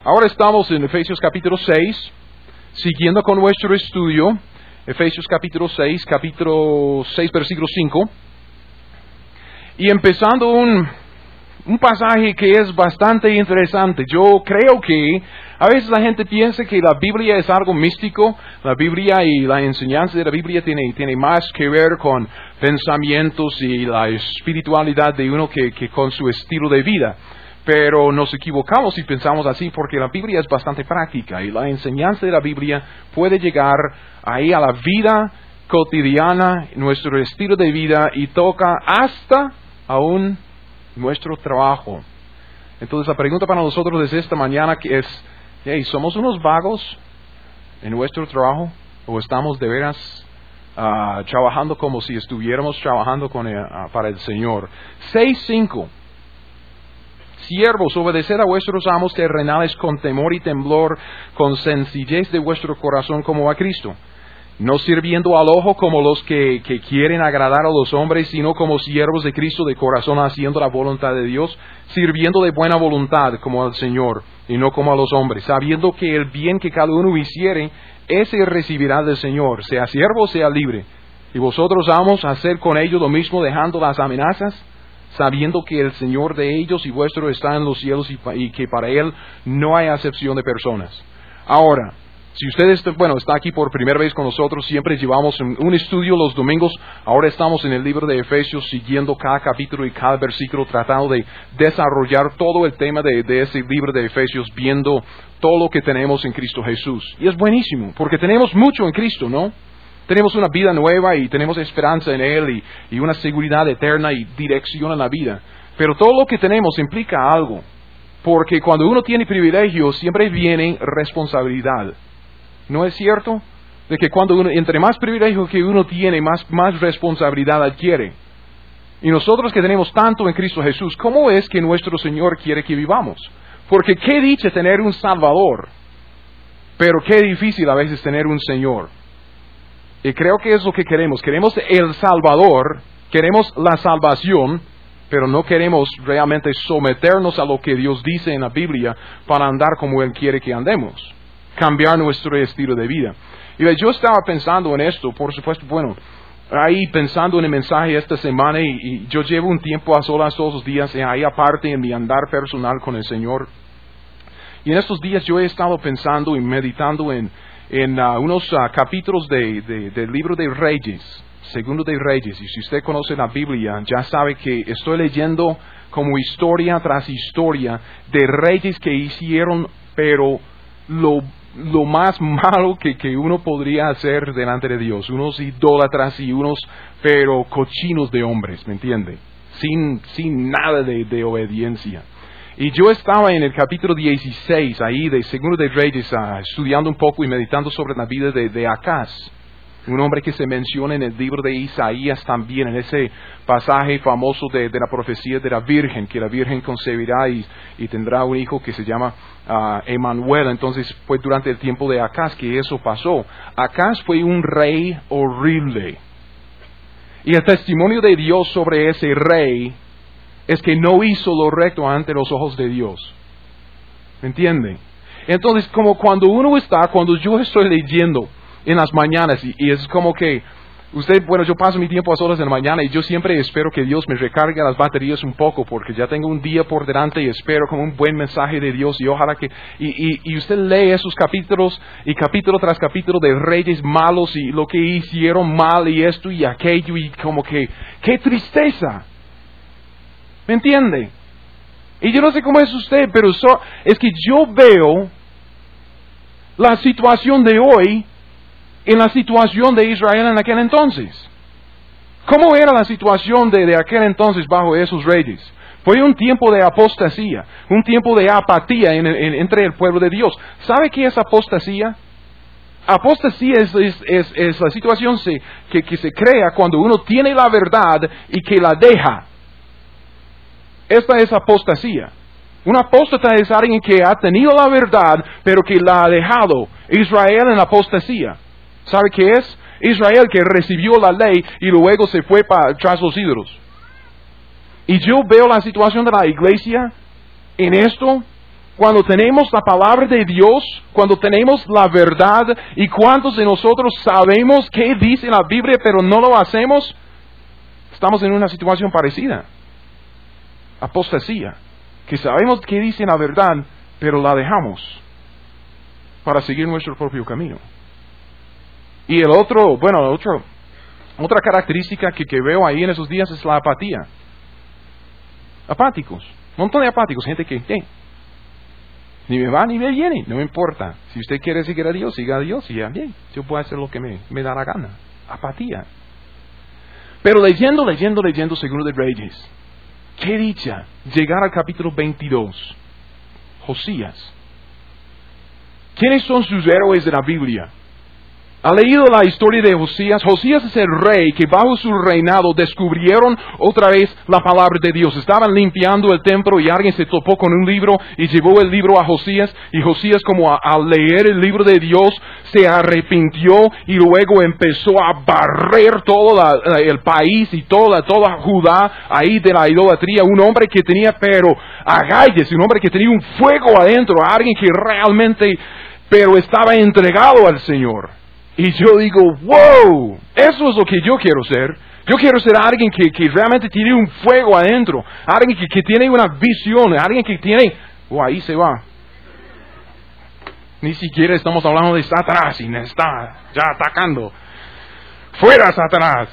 Ahora estamos en Efesios capítulo 6, siguiendo con nuestro estudio, Efesios capítulo 6, versículo 5, y empezando un pasaje que es bastante interesante. Yo creo que a veces la gente piensa que la Biblia es algo místico. La Biblia y la enseñanza de la Biblia tiene más que ver con pensamientos y la espiritualidad de uno que con su estilo de vida. Pero nos equivocamos si pensamos así, porque la Biblia es bastante práctica y la enseñanza de la Biblia puede llegar ahí a la vida cotidiana, nuestro estilo de vida, y toca hasta aún nuestro trabajo. Entonces la pregunta para nosotros desde esta mañana es, ¿somos unos vagos en nuestro trabajo? ¿O estamos de veras trabajando como si estuviéramos trabajando para el Señor? 6:5. Siervos, obedeced a vuestros amos terrenales con temor y temblor, con sencillez de vuestro corazón como a Cristo, no sirviendo al ojo como los que quieren agradar a los hombres, sino como siervos de Cristo de corazón, haciendo la voluntad de Dios, sirviendo de buena voluntad como al Señor, y no como a los hombres, sabiendo que el bien que cada uno hiciere, ese recibirá del Señor, sea siervo o sea libre. Y vosotros, amos, hacer con ellos lo mismo, dejando las amenazas, sabiendo que el Señor de ellos y vuestro está en los cielos y que para Él no hay acepción de personas. Ahora, si usted está aquí por primera vez con nosotros, siempre llevamos un estudio los domingos. Ahora estamos en el libro de Efesios, siguiendo cada capítulo y cada versículo, tratando de desarrollar todo el tema de ese libro de Efesios, viendo todo lo que tenemos en Cristo Jesús. Y es buenísimo, porque tenemos mucho en Cristo, ¿no? Tenemos una vida nueva y tenemos esperanza en Él y una seguridad eterna y dirección en la vida. Pero todo lo que tenemos implica algo, porque cuando uno tiene privilegios siempre viene responsabilidad. ¿No es cierto? De que entre más privilegio que uno tiene, más responsabilidad adquiere. Y nosotros que tenemos tanto en Cristo Jesús, ¿cómo es que nuestro Señor quiere que vivamos? Porque qué dicha tener un Salvador, pero qué difícil a veces tener un Señor. Y creo que es lo que queremos. Queremos el Salvador, queremos la salvación, pero no queremos realmente someternos a lo que Dios dice en la Biblia para andar como Él quiere que andemos. Cambiar nuestro estilo de vida. Y yo estaba pensando en esto, por supuesto, ahí pensando en el mensaje esta semana, y yo llevo un tiempo a solas todos los días, ahí aparte en mi andar personal con el Señor. Y en estos días yo he estado pensando y meditando en unos capítulos del libro de Reyes, segundo de Reyes. Y si usted conoce la Biblia, ya sabe que estoy leyendo como historia tras historia de reyes que hicieron, pero lo más malo que uno podría hacer delante de Dios. Unos idólatras y unos, pero cochinos de hombres, ¿me entiende? Sin nada de obediencia. Y yo estaba en el capítulo 16, ahí de Segundo de Reyes, estudiando un poco y meditando sobre la vida de Acaz, un hombre que se menciona en el libro de Isaías también, en ese pasaje famoso de la profecía de la Virgen, que la Virgen concebirá y tendrá un hijo que se llama Emmanuel. Entonces fue durante el tiempo de Acaz que eso pasó. Acaz fue un rey horrible. Y el testimonio de Dios sobre ese rey es que no hizo lo recto ante los ojos de Dios. ¿Me entiende? Entonces, como cuando yo estoy leyendo en las mañanas, y es como que yo paso mi tiempo a solas en la mañana y yo siempre espero que Dios me recargue las baterías un poco, porque ya tengo un día por delante y espero como un buen mensaje de Dios, y ojalá que, y usted lee esos capítulos, y capítulo tras capítulo de reyes malos y lo que hicieron mal y esto y aquello, y como que, ¡qué tristeza! ¿Me entiende? Y yo no sé cómo es usted, pero es que yo veo la situación de hoy en la situación de Israel en aquel entonces. ¿Cómo era la situación de aquel entonces bajo esos reyes? Fue un tiempo de apostasía, un tiempo de apatía entre el pueblo de Dios. ¿Sabe qué es apostasía? Apostasía es la situación que se crea cuando uno tiene la verdad y que la deja. Esta es apostasía. Un apóstata es alguien que ha tenido la verdad, pero que la ha dejado. Israel en la apostasía. ¿Sabe qué es? Israel que recibió la ley y luego se fue tras los ídolos. Y yo veo la situación de la iglesia en esto, cuando tenemos la palabra de Dios, cuando tenemos la verdad, y cuántos de nosotros sabemos qué dice la Biblia, pero no lo hacemos, estamos en una situación parecida. Apostasía. Que sabemos qué dice la verdad, pero la dejamos para seguir nuestro propio camino. Y otra característica que veo ahí en esos días es la apatía. Apáticos. Un montón de apáticos. Gente que ni me va ni me viene. No me importa. Si usted quiere seguir a Dios, siga a Dios y ya bien. Yo puedo hacer lo que me da la gana. Apatía. Pero leyendo Segundo de Reyes, qué dicha llegar al capítulo 22. Josías. ¿Quiénes son sus héroes de la Biblia? ¿Ha leído la historia de Josías? Josías es el rey que bajo su reinado descubrieron otra vez la palabra de Dios. Estaban limpiando el templo y alguien se topó con un libro y llevó el libro a Josías. Y Josías, como al leer el libro de Dios, se arrepintió y luego empezó a barrer todo el país y toda Judá ahí de la idolatría. Un hombre que tenía, pero agalles, un hombre que tenía un fuego adentro, alguien que realmente, pero estaba entregado al Señor. Y yo digo, wow, eso es lo que yo quiero ser. Yo quiero ser alguien que realmente tiene un fuego adentro. Alguien que tiene una visión. Alguien que tiene... ahí se va. Ni siquiera estamos hablando de Satanás y me está ya atacando. ¡Fuera, Satanás!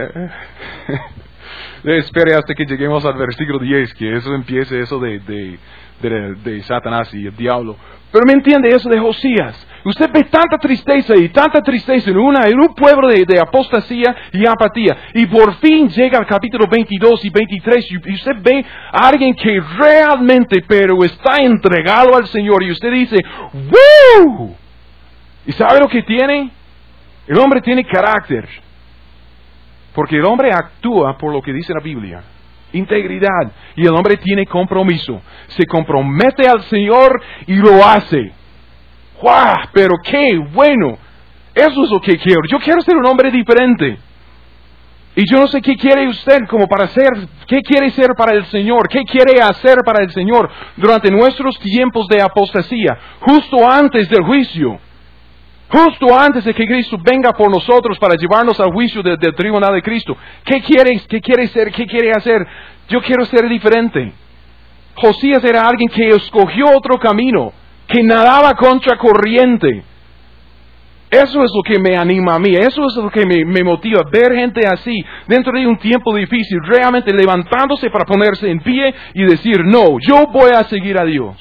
Espere hasta que lleguemos al versículo 10, que eso empiece eso de Satanás y el diablo. Pero me entiende eso de Josías. Usted ve tanta tristeza en un pueblo de apostasía y apatía. Y por fin llega al capítulo 22 y 23 y usted ve a alguien que realmente, pero está entregado al Señor. Y usted dice, ¡woo! ¿Y sabe lo que tiene? El hombre tiene carácter. Porque el hombre actúa por lo que dice la Biblia. Integridad. Y el hombre tiene compromiso. Se compromete al Señor y lo hace. ¡Wow! Pero qué bueno. Eso es lo que quiero. Yo quiero ser un hombre diferente. Y yo no sé qué quiere usted como para ser, qué quiere ser para el Señor, qué quiere hacer para el Señor durante nuestros tiempos de apostasía, justo antes del juicio. Justo antes de que Cristo venga por nosotros para llevarnos al juicio del tribunal de Cristo. ¿Qué quiere ser? ¿Qué quiere hacer? Yo quiero ser diferente. Josías era alguien que escogió otro camino, que nadaba contra corriente. Eso es lo que me anima a mí, eso es lo que me motiva, ver gente así, dentro de un tiempo difícil, realmente levantándose para ponerse en pie y decir, no, yo voy a seguir a Dios.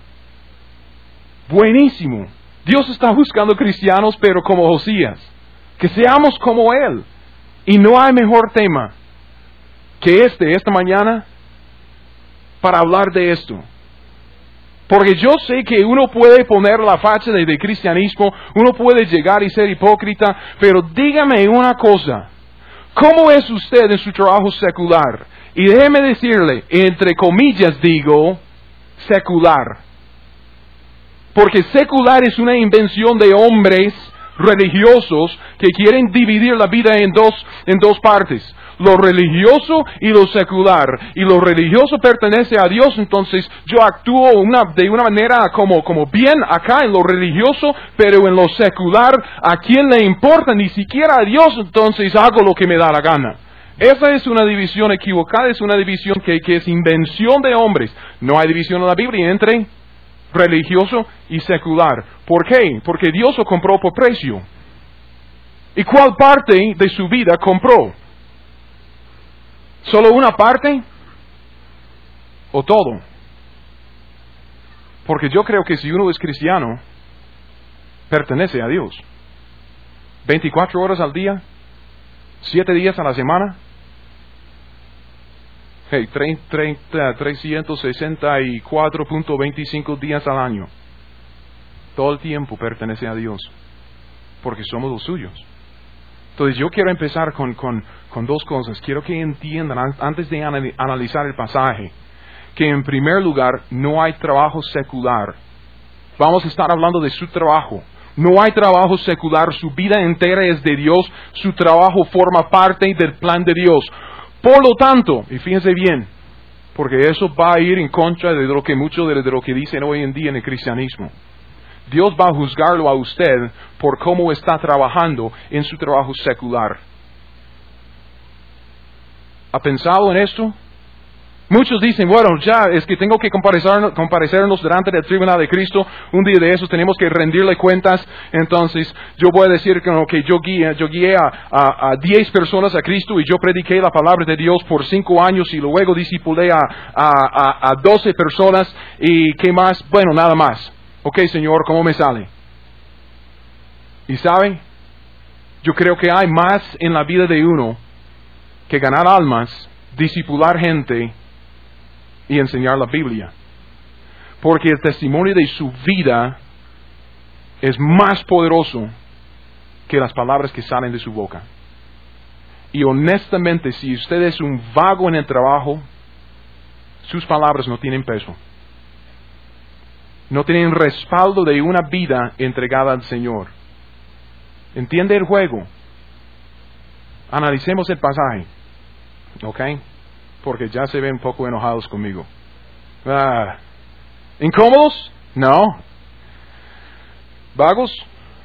Buenísimo. Dios está buscando cristianos, pero como Josías. Que seamos como Él. Y no hay mejor tema que esta mañana, para hablar de esto. Porque yo sé que uno puede poner la facha de cristianismo, uno puede llegar y ser hipócrita, pero dígame una cosa. ¿Cómo es usted en su trabajo secular? Y déjeme decirle, entre comillas digo, secular. Porque secular es una invención de hombres religiosos que quieren dividir la vida en dos partes. Lo religioso y lo secular. Y lo religioso pertenece a Dios, entonces yo actúo de una manera como bien acá en lo religioso, pero en lo secular, ¿a quién le importa? Ni siquiera a Dios, entonces hago lo que me da la gana. Esa es una división equivocada, es una división que es invención de hombres. No hay división en la Biblia entre religioso y secular. ¿Por qué? Porque Dios lo compró por precio. ¿Y cuál parte de su vida compró? ¿Solo una parte? ¿O todo? Porque yo creo que si uno es cristiano, pertenece a Dios. 24 horas al día, 7 días a la semana, 364.25 días al año. Todo el tiempo pertenece a Dios, porque somos los suyos. Entonces yo quiero empezar con dos cosas. Quiero que entiendan, antes de analizar el pasaje, que en primer lugar no hay trabajo secular. Vamos a estar hablando de su trabajo. No hay trabajo secular, su vida entera es de Dios, su trabajo forma parte del plan de Dios. Por lo tanto, y fíjense bien, Porque eso va a ir en contra de lo que mucho de lo que dicen hoy en día en el cristianismo. Dios va a juzgarlo a usted por cómo está trabajando en su trabajo secular. ¿Ha pensado en esto? Muchos dicen, bueno, ya es que tengo que comparecernos delante del tribunal de Cristo. Un día de esos tenemos que rendirle cuentas. Entonces, yo voy a decir que yo guié a 10 personas a Cristo y yo prediqué la palabra de Dios por 5 años y luego discipulé a 12 personas y ¿qué más? Bueno, nada más. Ok, Señor, ¿cómo me sale? ¿Y sabe? Yo creo que hay más en la vida de uno que ganar almas, discipular gente y enseñar la Biblia. Porque el testimonio de su vida es más poderoso que las palabras que salen de su boca. Y honestamente, si usted es un vago en el trabajo, sus palabras no tienen peso. No tienen respaldo de una vida entregada al Señor. ¿Entiende el juego? Analicemos el pasaje. ¿Ok? Porque ya se ven un poco enojados conmigo. ¿Incómodos? No. ¿Vagos?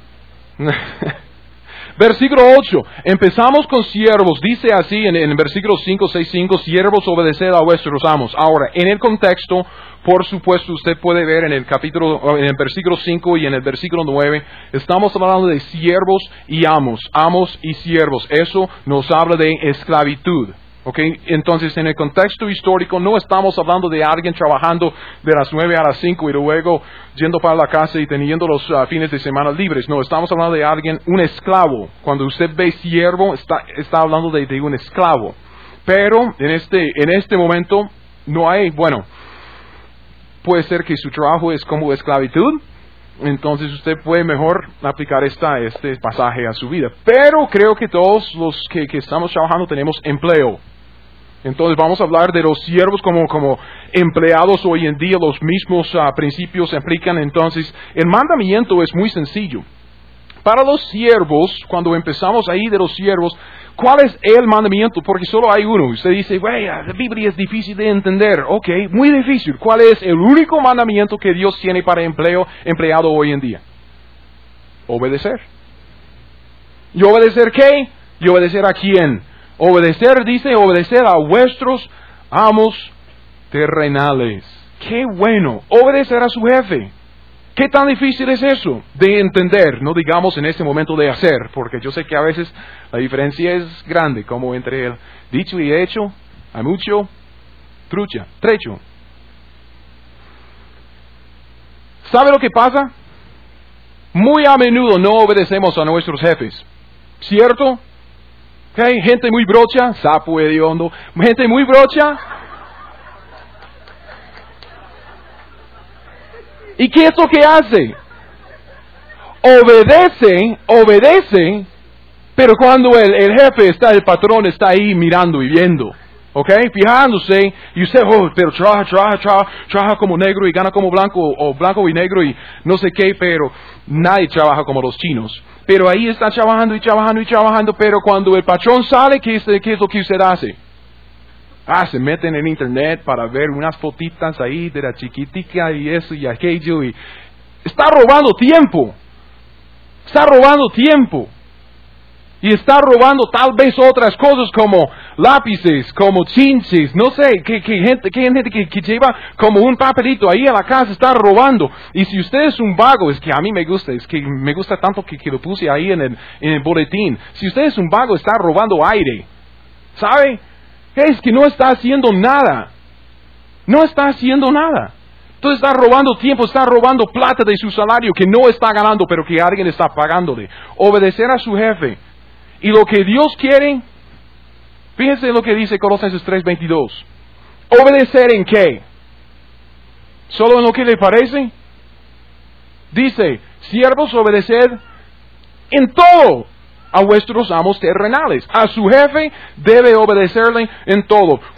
Versículo 8. Empezamos con siervos. Dice así en el versículo 5, 6, 5. Siervos, obedeced a vuestros amos. Ahora, en el contexto, por supuesto, usted puede ver en el versículo 5 y en el versículo 9, estamos hablando de siervos y amos. Amos y siervos. Eso nos habla de esclavitud. Okay. Entonces, en el contexto histórico, no estamos hablando de alguien trabajando de las 9 a las 5 y luego yendo para la casa y teniendo los fines de semana libres. No, estamos hablando de alguien, un esclavo. Cuando usted ve siervo, está hablando de un esclavo. Pero en este momento no hay, bueno, puede ser que su trabajo es como esclavitud. Entonces usted puede mejor aplicar este pasaje a su vida. Pero creo que todos los que estamos trabajando tenemos empleo. Entonces vamos a hablar de los siervos como empleados hoy en día. Los mismos principios se aplican. Entonces el mandamiento es muy sencillo. Para los siervos, cuando empezamos ahí de los siervos, ¿cuál es el mandamiento? Porque solo hay uno. Usted dice, güey, la Biblia es difícil de entender. Ok, muy difícil. ¿Cuál es el único mandamiento que Dios tiene para empleado hoy en día? Obedecer. ¿Y obedecer qué? ¿Y obedecer a quién? Obedecer, dice, obedecer a vuestros amos terrenales. ¡Qué bueno! Obedecer a su jefe. ¿Qué tan difícil es eso de entender? No digamos en este momento de hacer, porque yo sé que a veces la diferencia es grande, como entre el dicho y hecho, hay mucho trecho. ¿Sabe lo que pasa? Muy a menudo no obedecemos a nuestros jefes, ¿cierto? Okay, gente muy brocha, sapo hediondo, gente muy brocha. ¿Y qué es lo que hace? Obedece, pero cuando el jefe el patrón está ahí mirando y viendo, ¿ok? Fijándose, y usted, pero trabaja como negro y gana como blanco, o blanco y negro y no sé qué, pero nadie trabaja como los chinos. Pero ahí está trabajando, pero cuando el patrón sale, ¿qué es lo que usted hace? Se meten en internet para ver unas fotitas ahí de la chiquitica y eso y aquello y está robando tiempo. Y está robando tal vez otras cosas como lápices, como chinches, no sé, que gente que lleva como un papelito ahí a la casa está robando. Y si usted es un vago, es que a mí me gusta tanto que lo puse ahí en el boletín. Si usted es un vago, está robando aire. ¿Sabe? Es que no está haciendo nada. Entonces está robando tiempo, está robando plata de su salario que no está ganando, pero que alguien está pagándole. Obedecer a su jefe. Y lo que Dios quiere, fíjense lo que dice Colosenses 3:22. ¿Obedecer en qué? ¿Solo en lo que le parece? Dice, siervos, obedeced en todo a vuestros amos terrenales. A su jefe debe obedecerle en todo.